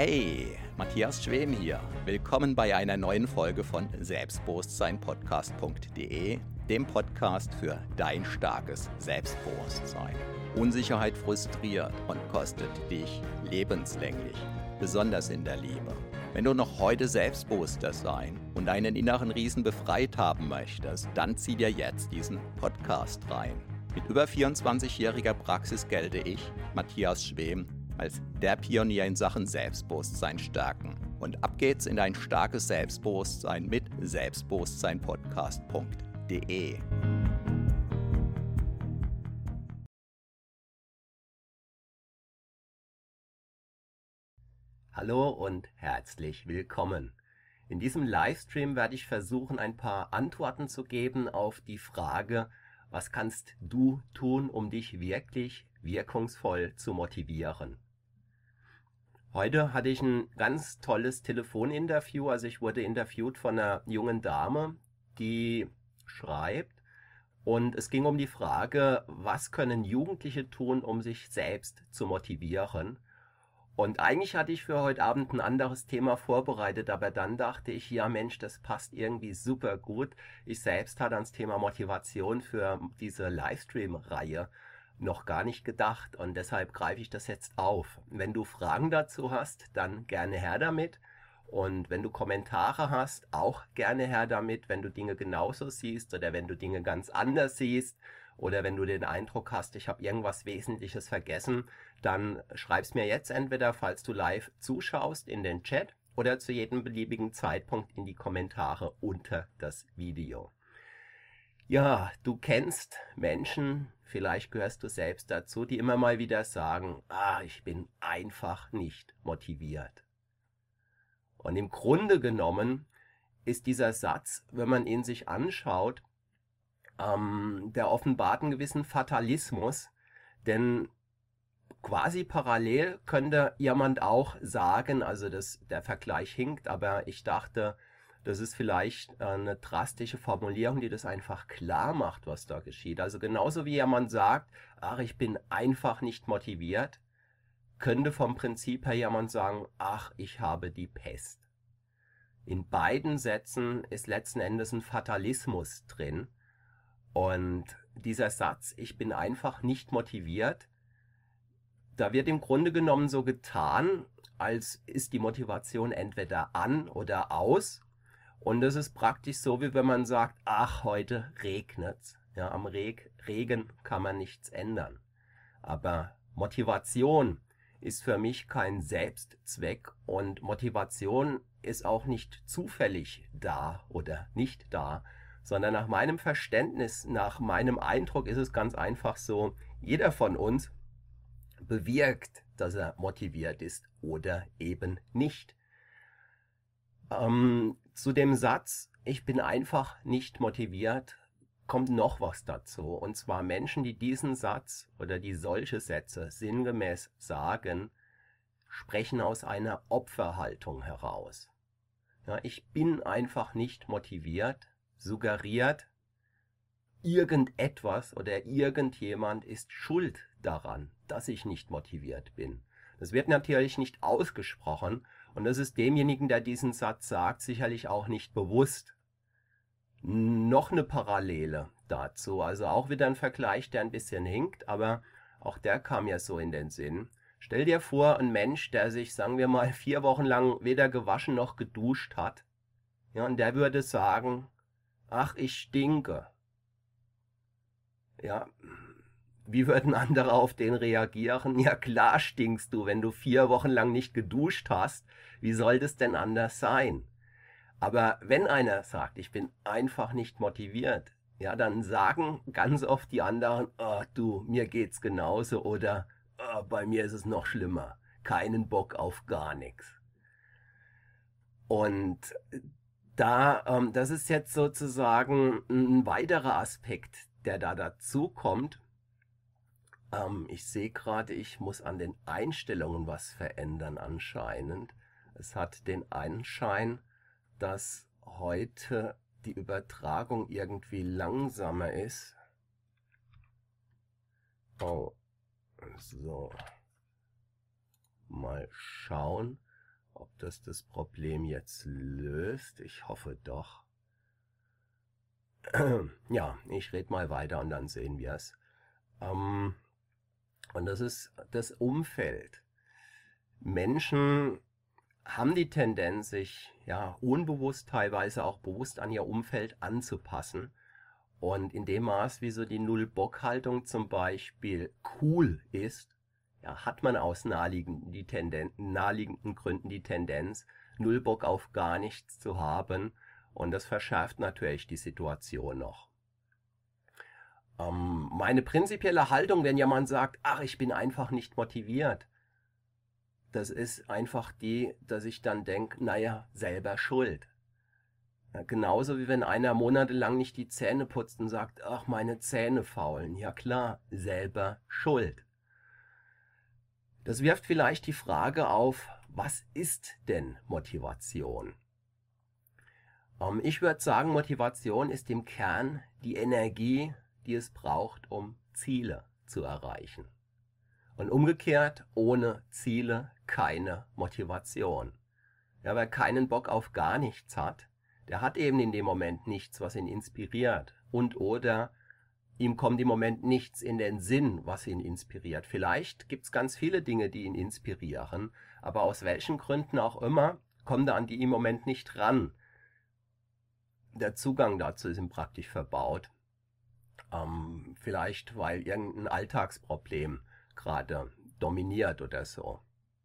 Hey, Matthias Schwem hier. Willkommen bei einer neuen Folge von Selbstbewusstseinpodcast.de, dem Podcast für dein starkes Selbstbewusstsein. Unsicherheit frustriert und kostet dich lebenslänglich, besonders in der Liebe. Wenn du noch heute selbstbewusster sein und deinen inneren Riesen befreit haben möchtest, dann zieh dir jetzt diesen Podcast rein. Mit über 24-jähriger Praxis gelte ich, Matthias Schwem, als der Pionier in Sachen Selbstbewusstsein stärken. Und ab geht's in ein starkes Selbstbewusstsein mit selbstbewusstseinpodcast.de. Hallo und herzlich willkommen. In diesem Livestream werde ich versuchen, ein paar Antworten zu geben auf die Frage, was kannst du tun, um dich wirklich wirkungsvoll zu motivieren? Heute hatte ich ein ganz tolles Telefoninterview. Also ich wurde interviewt von einer jungen Dame, die schreibt, und es ging um die Frage, was können Jugendliche tun, um sich selbst zu motivieren? Und eigentlich hatte ich für heute Abend ein anderes Thema vorbereitet, aber dann dachte ich, ja Mensch, das passt irgendwie super gut. Ich selbst hatte ans Thema Motivation für diese Livestream-Reihe noch gar nicht gedacht und deshalb greife ich das jetzt auf. Wenn du Fragen dazu hast, dann gerne her damit. Und wenn du Kommentare hast, auch gerne her damit, wenn du Dinge genauso siehst oder wenn du Dinge ganz anders siehst oder wenn du den Eindruck hast, ich habe irgendwas Wesentliches vergessen, dann schreib's mir jetzt entweder, falls du live zuschaust, in den Chat oder zu jedem beliebigen Zeitpunkt in die Kommentare unter das Video. Ja, du kennst Menschen, vielleicht gehörst du selbst dazu, die immer mal wieder sagen, ich bin einfach nicht motiviert. Und im Grunde genommen ist dieser Satz, wenn man ihn sich anschaut, der offenbart einen gewissen Fatalismus, denn quasi parallel könnte jemand auch sagen, also der Vergleich hinkt, aber ich dachte, das ist vielleicht eine drastische Formulierung, die das einfach klar macht, was da geschieht. Also genauso wie jemand sagt, ich bin einfach nicht motiviert, könnte vom Prinzip her jemand sagen, ich habe die Pest. In beiden Sätzen ist letzten Endes ein Fatalismus drin. Und dieser Satz, ich bin einfach nicht motiviert, da wird im Grunde genommen so getan, als ist die Motivation entweder an oder aus. Und das ist praktisch so, wie wenn man sagt, heute regnet's. Ja, am Regen kann man nichts ändern. Aber Motivation ist für mich kein Selbstzweck und Motivation ist auch nicht zufällig da oder nicht da, sondern nach meinem Verständnis, nach meinem Eindruck ist es ganz einfach so, jeder von uns bewirkt, dass er motiviert ist oder eben nicht. Zu dem Satz, ich bin einfach nicht motiviert, kommt noch was dazu. Und zwar Menschen, die diesen Satz oder die solche Sätze sinngemäß sagen, sprechen aus einer Opferhaltung heraus. Ja, ich bin einfach nicht motiviert, suggeriert, irgendetwas oder irgendjemand ist schuld daran, dass ich nicht motiviert bin. Das wird natürlich nicht ausgesprochen und das ist demjenigen, der diesen Satz sagt, sicherlich auch nicht bewusst. Noch eine Parallele dazu, also auch wieder ein Vergleich, der ein bisschen hinkt, aber auch der kam mir so in den Sinn. Stell dir vor, ein Mensch, der sich, sagen wir mal, 4 Wochen lang weder gewaschen noch geduscht hat, ja, und der würde sagen, ich stinke. Ja, wie würden andere auf den reagieren? Ja, klar stinkst du, wenn du 4 Wochen lang nicht geduscht hast. Wie soll das denn anders sein? Aber wenn einer sagt, ich bin einfach nicht motiviert, ja, dann sagen ganz oft die anderen, mir geht's genauso oder bei mir ist es noch schlimmer. Keinen Bock auf gar nichts. Und das ist jetzt sozusagen ein weiterer Aspekt, der da dazu kommt. Ich sehe gerade, ich muss an den Einstellungen was verändern anscheinend. Es hat den Anschein, dass heute die Übertragung irgendwie langsamer ist. So. Mal schauen. ob das Problem jetzt löst. Ich hoffe doch. Ja, ich rede mal weiter und dann sehen wir es. Und das ist das Umfeld. Menschen haben die Tendenz, sich unbewusst, teilweise auch bewusst an ihr Umfeld anzupassen. Und in dem Maß, wie so die Null-Bock-Haltung zum Beispiel cool ist, hat man aus naheliegenden Gründen die Tendenz, null Bock auf gar nichts zu haben. Und das verschärft natürlich die Situation noch. Meine prinzipielle Haltung, wenn jemand sagt, ach, ich bin einfach nicht motiviert, das ist einfach die, dass ich dann denke, naja, selber schuld. Ja, genauso wie wenn einer monatelang nicht die Zähne putzt und sagt, ach, meine Zähne faulen. Ja klar, selber schuld. Das wirft vielleicht die Frage auf, was ist denn Motivation? Ich würde sagen, Motivation ist im Kern die Energie, die es braucht, um Ziele zu erreichen. Und umgekehrt, ohne Ziele keine Motivation. Ja, wer keinen Bock auf gar nichts hat, der hat eben in dem Moment nichts, was ihn inspiriert. Oder ihm kommt im Moment nichts in den Sinn, was ihn inspiriert. Vielleicht gibt es ganz viele Dinge, die ihn inspirieren, aber aus welchen Gründen auch immer, kommt er an die im Moment nicht ran. Der Zugang dazu ist ihm praktisch verbaut. Vielleicht, weil irgendein Alltagsproblem gerade dominiert oder so.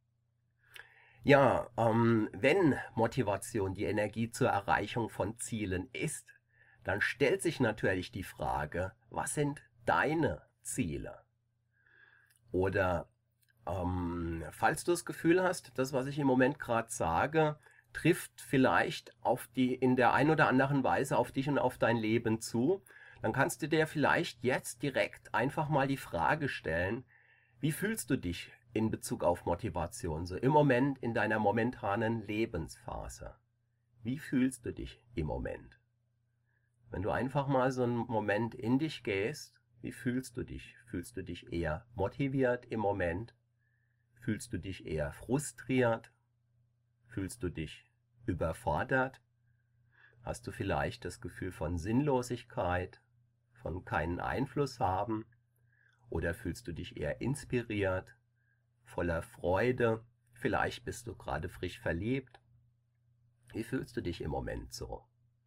Ja, wenn Motivation die Energie zur Erreichung von Zielen ist, dann stellt sich natürlich die Frage, was sind deine Ziele? Oder falls du das Gefühl hast, das, was ich im Moment gerade sage, trifft vielleicht in der ein oder anderen Weise auf dich und auf dein Leben zu, dann kannst du dir vielleicht jetzt direkt einfach mal die Frage stellen, wie fühlst du dich in Bezug auf Motivation, so im Moment, in deiner momentanen Lebensphase? Wie fühlst du dich im Moment? Wenn du einfach mal so einen Moment in dich gehst, wie fühlst du dich? Fühlst du dich eher motiviert im Moment? Fühlst du dich eher frustriert? Fühlst du dich überfordert? Hast du vielleicht das Gefühl von Sinnlosigkeit, von keinen Einfluss haben? Oder fühlst du dich eher inspiriert, voller Freude? Vielleicht bist du gerade frisch verliebt. Wie fühlst du dich im Moment so?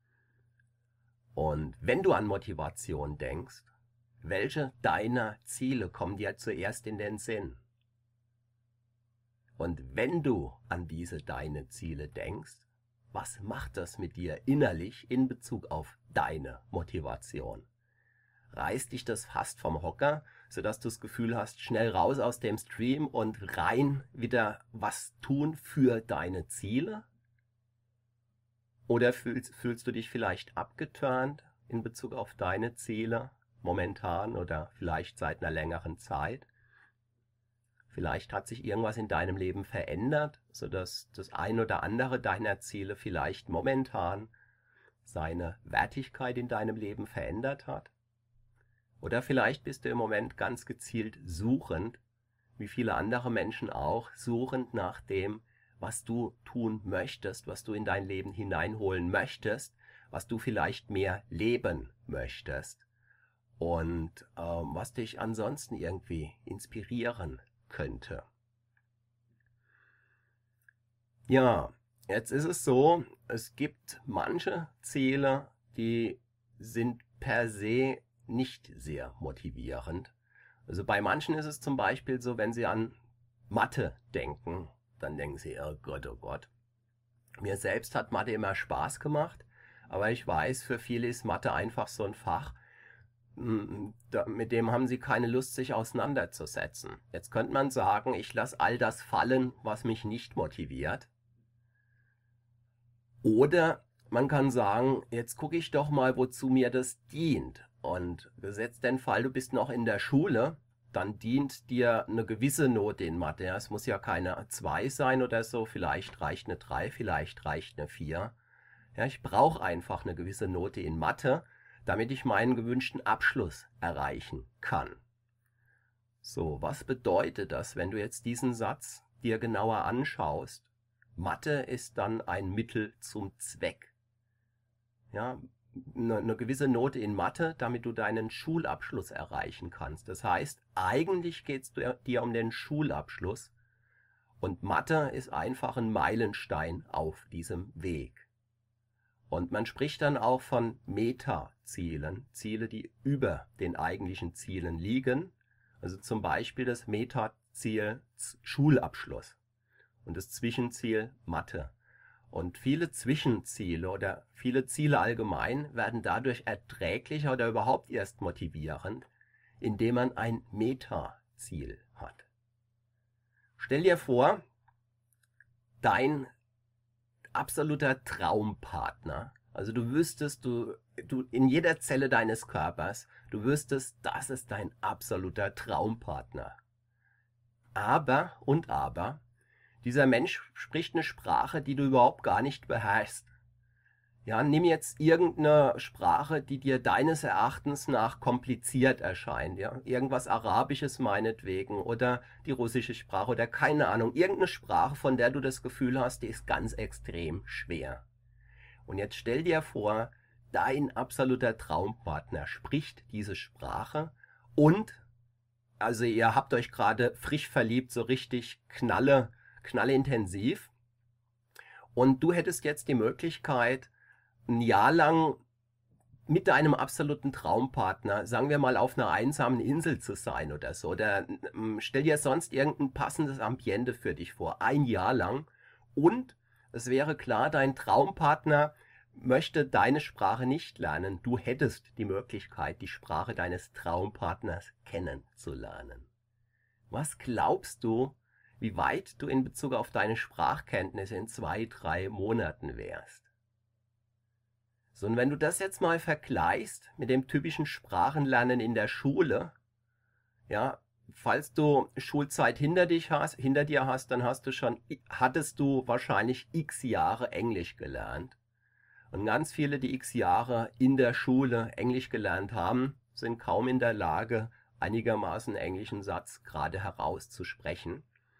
Und wenn du an Motivation denkst, welche deiner Ziele kommen dir zuerst in den Sinn? Und wenn du an diese deine Ziele denkst, was macht das mit dir innerlich in Bezug auf deine Motivation? Reißt dich das fast vom Hocker, sodass du das Gefühl hast, schnell raus aus dem Stream und rein wieder was tun für deine Ziele? Oder fühlst du dich vielleicht abgeturnt in Bezug auf deine Ziele, momentan oder vielleicht seit einer längeren Zeit? Vielleicht hat sich irgendwas in deinem Leben verändert, sodass das ein oder andere deiner Ziele vielleicht momentan seine Wertigkeit in deinem Leben verändert hat. Oder vielleicht bist du im Moment ganz gezielt suchend, wie viele andere Menschen auch, suchend nach dem, was du tun möchtest, was du in dein Leben hineinholen möchtest, was du vielleicht mehr leben möchtest und was dich ansonsten irgendwie inspirieren könnte. Ja, jetzt ist es so, es gibt manche Ziele, die sind per se nicht sehr motivierend. Also bei manchen ist es zum Beispiel so, wenn sie an Mathe denken, dann denken sie, oh Gott, oh Gott. Mir selbst hat Mathe immer Spaß gemacht, aber ich weiß, für viele ist Mathe einfach so ein Fach, mit dem haben sie keine Lust, sich auseinanderzusetzen. Jetzt könnte man sagen, ich lasse all das fallen, was mich nicht motiviert. Oder man kann sagen, jetzt gucke ich doch mal, wozu mir das dient. Und gesetzt den Fall, du bist noch in der Schule, dann dient dir eine gewisse Note in Mathe. Ja, es muss ja keine 2 sein oder so, vielleicht reicht eine 3, vielleicht reicht eine 4. Ja, ich brauche einfach eine gewisse Note in Mathe, damit ich meinen gewünschten Abschluss erreichen kann. So, was bedeutet das, wenn du jetzt diesen Satz dir genauer anschaust? Mathe ist dann ein Mittel zum Zweck. Ja, eine gewisse Note in Mathe, damit du deinen Schulabschluss erreichen kannst. Das heißt, eigentlich geht es dir um den Schulabschluss und Mathe ist einfach ein Meilenstein auf diesem Weg. Und man spricht dann auch von Metazielen, Ziele, die über den eigentlichen Zielen liegen. Also zum Beispiel das Metaziel Schulabschluss und das Zwischenziel Mathe. Und viele Zwischenziele oder viele Ziele allgemein werden dadurch erträglicher oder überhaupt erst motivierend, indem man ein Metaziel hat. Stell dir vor, dein absoluter Traumpartner, also du wüsstest, du in jeder Zelle deines Körpers, du wüsstest, das ist dein absoluter Traumpartner. Aber, dieser Mensch spricht eine Sprache, die du überhaupt gar nicht beherrschst. Ja, nimm jetzt irgendeine Sprache, die dir deines Erachtens nach kompliziert erscheint. Ja, irgendwas Arabisches meinetwegen oder die russische Sprache oder keine Ahnung. Irgendeine Sprache, von der du das Gefühl hast, die ist ganz extrem schwer. Und jetzt stell dir vor, dein absoluter Traumpartner spricht diese Sprache und, also ihr habt euch gerade frisch verliebt, so richtig knallintensiv. Und du hättest jetzt die Möglichkeit, ein Jahr lang mit deinem absoluten Traumpartner, sagen wir mal, auf einer einsamen Insel zu sein oder so. Oder stell dir sonst irgendein passendes Ambiente für dich vor, ein Jahr lang. Und es wäre klar, dein Traumpartner möchte deine Sprache nicht lernen. Du hättest die Möglichkeit, die Sprache deines Traumpartners kennenzulernen. Was glaubst du, wie weit du in Bezug auf deine Sprachkenntnisse in 2-3 Monaten wärst? So, und wenn du das jetzt mal vergleichst mit dem typischen Sprachenlernen in der Schule, ja, falls du Schulzeit hinter dir hast, dann hattest du wahrscheinlich x Jahre Englisch gelernt. Und ganz viele, die x Jahre in der Schule Englisch gelernt haben, sind kaum in der Lage, einigermaßen englischen Satz gerade herauszusprechen.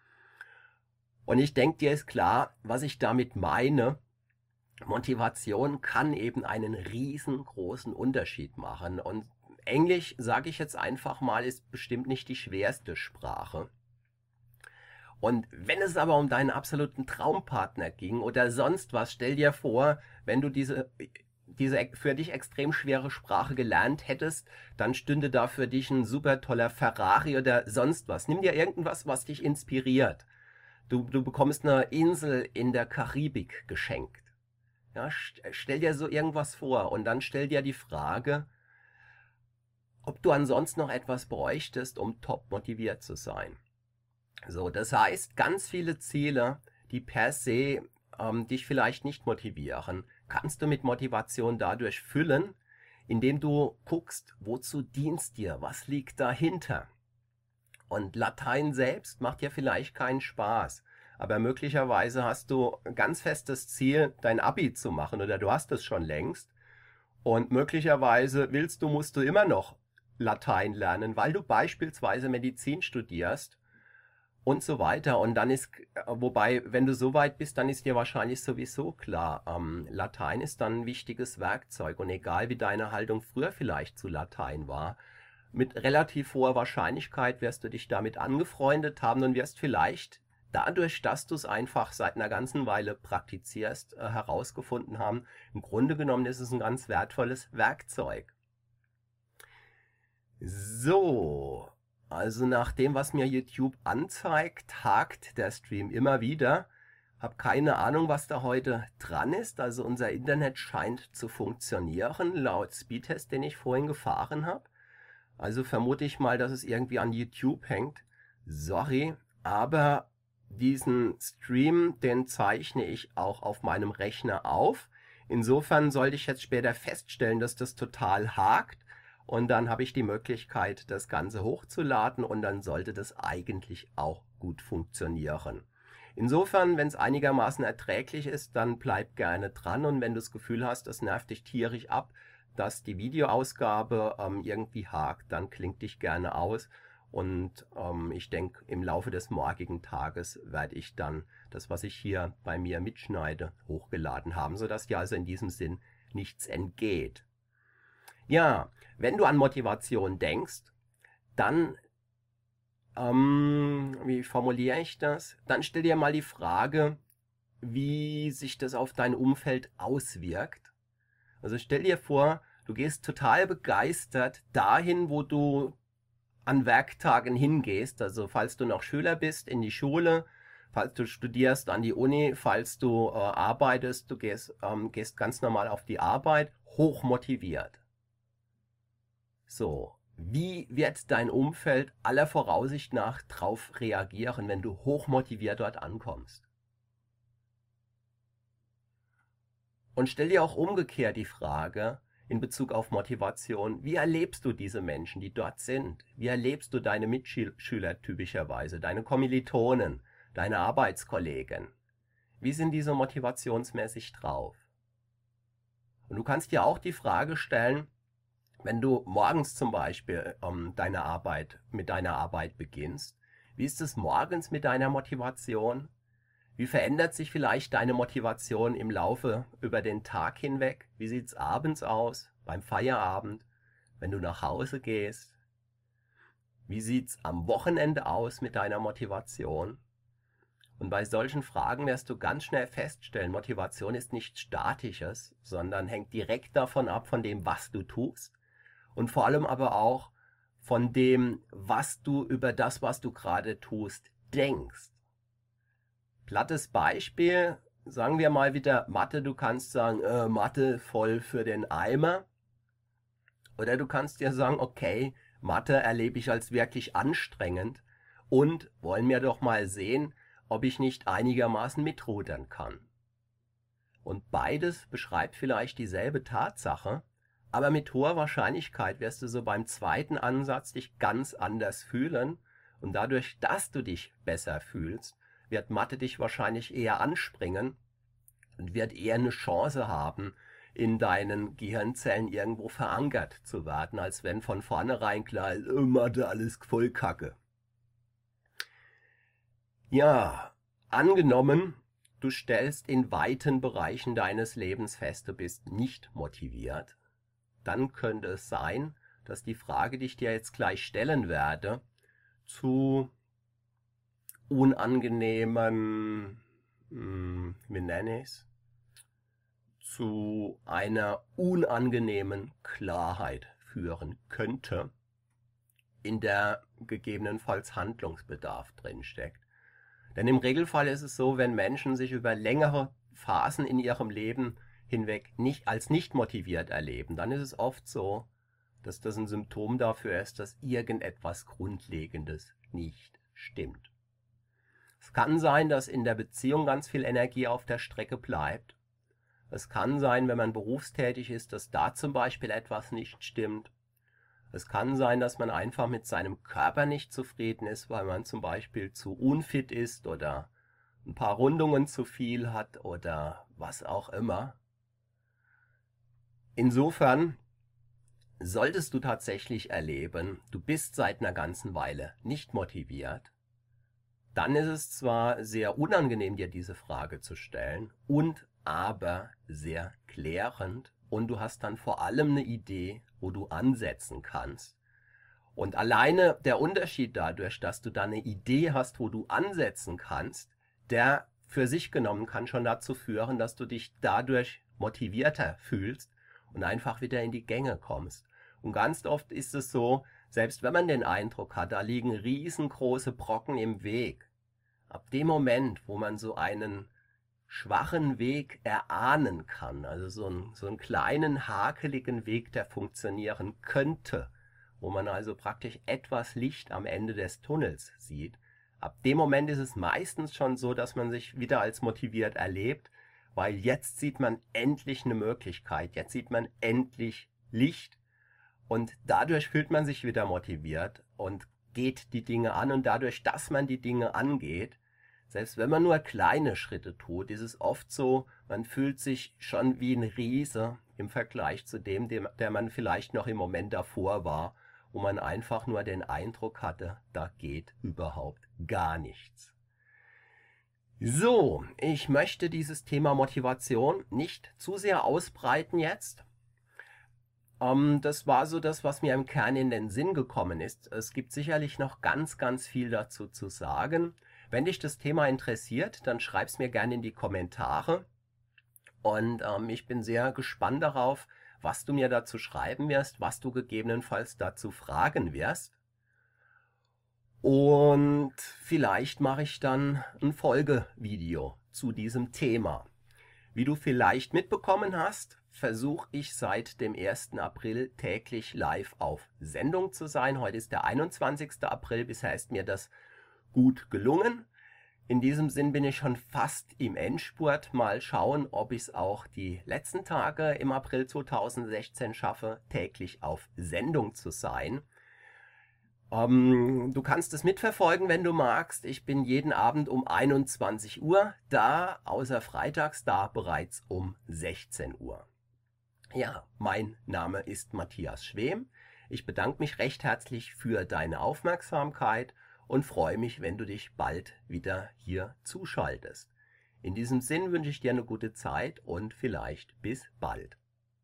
Und ich denke, dir ist klar, was ich damit meine. Motivation kann eben einen riesengroßen Unterschied machen. Und Englisch, sage ich jetzt einfach mal, ist bestimmt nicht die schwerste Sprache. Und wenn es aber um deinen absoluten Traumpartner ging oder sonst was, stell dir vor, wenn du diese für dich extrem schwere Sprache gelernt hättest, dann stünde da für dich ein super toller Ferrari oder sonst was. Nimm dir irgendwas, was dich inspiriert. Du bekommst eine Insel in der Karibik geschenkt. Ja, stell dir so irgendwas vor und dann stell dir die Frage, ob du ansonsten noch etwas bräuchtest, um top motiviert zu sein. So, das heißt, ganz viele Ziele, die per se dich vielleicht nicht motivieren, kannst du mit Motivation dadurch füllen, indem du guckst, wozu dienst dir, was liegt dahinter. Und Latein selbst macht dir vielleicht keinen Spaß, aber möglicherweise hast du ein ganz festes Ziel, dein Abi zu machen oder du hast es schon längst und möglicherweise musst du immer noch Latein lernen, weil du beispielsweise Medizin studierst und so weiter. Und dann wobei, wenn du so weit bist, dann ist dir wahrscheinlich sowieso klar, Latein ist dann ein wichtiges Werkzeug und egal wie deine Haltung früher vielleicht zu Latein war, mit relativ hoher Wahrscheinlichkeit wirst du dich damit angefreundet haben und wirst vielleicht dadurch, dass du es einfach seit einer ganzen Weile praktizierst, herausgefunden haben, im Grunde genommen ist es ein ganz wertvolles Werkzeug. So, also nach dem, was mir YouTube anzeigt, hakt der Stream immer wieder. Hab keine Ahnung, was da heute dran ist. Also unser Internet scheint zu funktionieren, laut Speedtest, den ich vorhin gefahren habe. Also vermute ich mal, dass es irgendwie an YouTube hängt. Sorry, aber diesen Stream, den zeichne ich auch auf meinem Rechner auf. Insofern sollte ich jetzt später feststellen, dass das total hakt. Und dann habe ich die Möglichkeit, das Ganze hochzuladen und dann sollte das eigentlich auch gut funktionieren. Insofern, wenn es einigermaßen erträglich ist, dann bleib gerne dran und wenn du das Gefühl hast, es nervt dich tierisch ab, dass die Videoausgabe irgendwie hakt, dann klingt dich gerne aus Und ich denke, im Laufe des morgigen Tages werde ich dann das, was ich hier bei mir mitschneide, hochgeladen haben, sodass dir also in diesem Sinn nichts entgeht. Ja, wenn du an Motivation denkst, dann, wie formuliere ich das? Dann stell dir mal die Frage, wie sich das auf dein Umfeld auswirkt. Also stell dir vor, du gehst total begeistert dahin, wo du an Werktagen hingehst. Also falls du noch Schüler bist, in die Schule, falls du studierst, an die Uni, falls du arbeitest, du gehst ganz normal auf die Arbeit, hochmotiviert. So, wie wird dein Umfeld aller Voraussicht nach drauf reagieren, wenn du hochmotiviert dort ankommst? Und stell dir auch umgekehrt die Frage in Bezug auf Motivation, wie erlebst du diese Menschen, die dort sind? Wie erlebst du deine Mitschüler typischerweise, deine Kommilitonen, deine Arbeitskollegen? Wie sind diese motivationsmäßig drauf? Und du kannst dir auch die Frage stellen, wenn du morgens zum Beispiel mit deiner Arbeit beginnst, wie ist es morgens mit deiner Motivation? Wie verändert sich vielleicht deine Motivation im Laufe über den Tag hinweg? Wie sieht es abends aus, beim Feierabend, wenn du nach Hause gehst? Wie sieht es am Wochenende aus mit deiner Motivation? Und bei solchen Fragen wirst du ganz schnell feststellen, Motivation ist nichts Statisches, sondern hängt direkt davon ab, von dem, was du tust. Und vor allem aber auch von dem, was du über das, was du gerade tust, denkst. Plattes Beispiel, sagen wir mal wieder Mathe, du kannst sagen, Mathe voll für den Eimer. Oder du kannst dir sagen, okay, Mathe erlebe ich als wirklich anstrengend und wollen wir doch mal sehen, ob ich nicht einigermaßen mitrudern kann. Und beides beschreibt vielleicht dieselbe Tatsache, aber mit hoher Wahrscheinlichkeit wirst du so beim zweiten Ansatz dich ganz anders fühlen und dadurch, dass du dich besser fühlst, wird Mathe dich wahrscheinlich eher anspringen und wird eher eine Chance haben, in deinen Gehirnzellen irgendwo verankert zu werden, als wenn von vornherein klar ist, Mathe, alles voll Kacke. Ja, angenommen, du stellst in weiten Bereichen deines Lebens fest, du bist nicht motiviert, dann könnte es sein, dass die Frage, die ich dir jetzt gleich stellen werde, zu unangenehmen, wie nenne ich es, zu einer unangenehmen Klarheit führen könnte, in der gegebenenfalls Handlungsbedarf drinsteckt. Denn im Regelfall ist es so, wenn Menschen sich über längere Phasen in ihrem Leben hinweg als nicht motiviert erleben, dann ist es oft so, dass das ein Symptom dafür ist, dass irgendetwas Grundlegendes nicht stimmt. Es kann sein, dass in der Beziehung ganz viel Energie auf der Strecke bleibt. Es kann sein, wenn man berufstätig ist, dass da zum Beispiel etwas nicht stimmt. Es kann sein, dass man einfach mit seinem Körper nicht zufrieden ist, weil man zum Beispiel zu unfit ist oder ein paar Rundungen zu viel hat oder was auch immer. Insofern solltest du tatsächlich erleben, du bist seit einer ganzen Weile nicht motiviert, dann ist es zwar sehr unangenehm, dir diese Frage zu stellen, und aber sehr klärend, und du hast dann vor allem eine Idee, wo du ansetzen kannst. Und alleine der Unterschied dadurch, dass du da eine Idee hast, wo du ansetzen kannst, der für sich genommen kann schon dazu führen, dass du dich dadurch motivierter fühlst und einfach wieder in die Gänge kommst. Und ganz oft ist es so, selbst wenn man den Eindruck hat, da liegen riesengroße Brocken im Weg, ab dem Moment, wo man so einen schwachen Weg erahnen kann, also so einen kleinen, hakeligen Weg, der funktionieren könnte, wo man also praktisch etwas Licht am Ende des Tunnels sieht, ab dem Moment ist es meistens schon so, dass man sich wieder als motiviert erlebt, weil jetzt sieht man endlich eine Möglichkeit, jetzt sieht man endlich Licht und dadurch fühlt man sich wieder motiviert und geht die Dinge an, und dadurch, dass man die Dinge angeht, selbst wenn man nur kleine Schritte tut, ist es oft so, man fühlt sich schon wie ein Riese im Vergleich zu dem, der man vielleicht noch im Moment davor war. wo man einfach nur den Eindruck hatte, da geht überhaupt gar nichts. So, ich möchte dieses Thema Motivation nicht zu sehr ausbreiten jetzt. Das war so das, was mir im Kern in den Sinn gekommen ist. Es gibt sicherlich noch ganz, ganz viel dazu zu sagen. Wenn dich das Thema interessiert, dann schreib's mir gerne in die Kommentare. Und ich bin sehr gespannt darauf, was du mir dazu schreiben wirst, was du gegebenenfalls dazu fragen wirst. Und vielleicht mache ich dann ein Folgevideo zu diesem Thema. Wie du vielleicht mitbekommen hast, versuche ich seit dem 1. April täglich live auf Sendung zu sein. Heute ist der 21. April, bisher ist mir das gut gelungen. In diesem Sinn bin ich schon fast im Endspurt. Mal schauen, ob ich es auch die letzten Tage im April 2016 schaffe, täglich auf Sendung zu sein. Du kannst es mitverfolgen, wenn du magst. Ich bin jeden Abend um 21 Uhr da, außer freitags da bereits um 16 Uhr. Ja, mein Name ist Matthias Schwem. Ich bedanke mich recht herzlich für deine Aufmerksamkeit und freue mich, wenn du dich bald wieder hier zuschaltest. In diesem Sinn wünsche ich dir eine gute Zeit und vielleicht bis bald.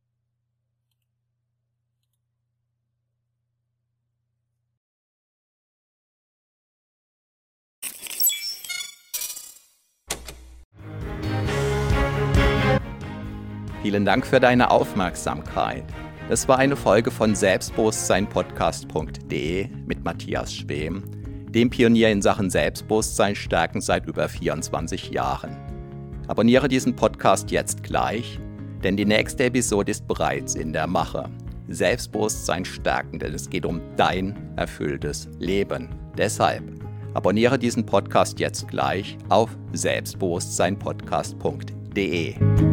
Vielen Dank für deine Aufmerksamkeit. Das war eine Folge von Selbstbewusstseinpodcast.de mit Matthias Schwem, dem Pionier in Sachen Selbstbewusstsein stärken seit über 24 Jahren. Abonniere diesen Podcast jetzt gleich, denn die nächste Episode ist bereits in der Mache. Selbstbewusstsein stärken, denn es geht um dein erfülltes Leben. Deshalb abonniere diesen Podcast jetzt gleich auf selbstbewusstseinpodcast.de.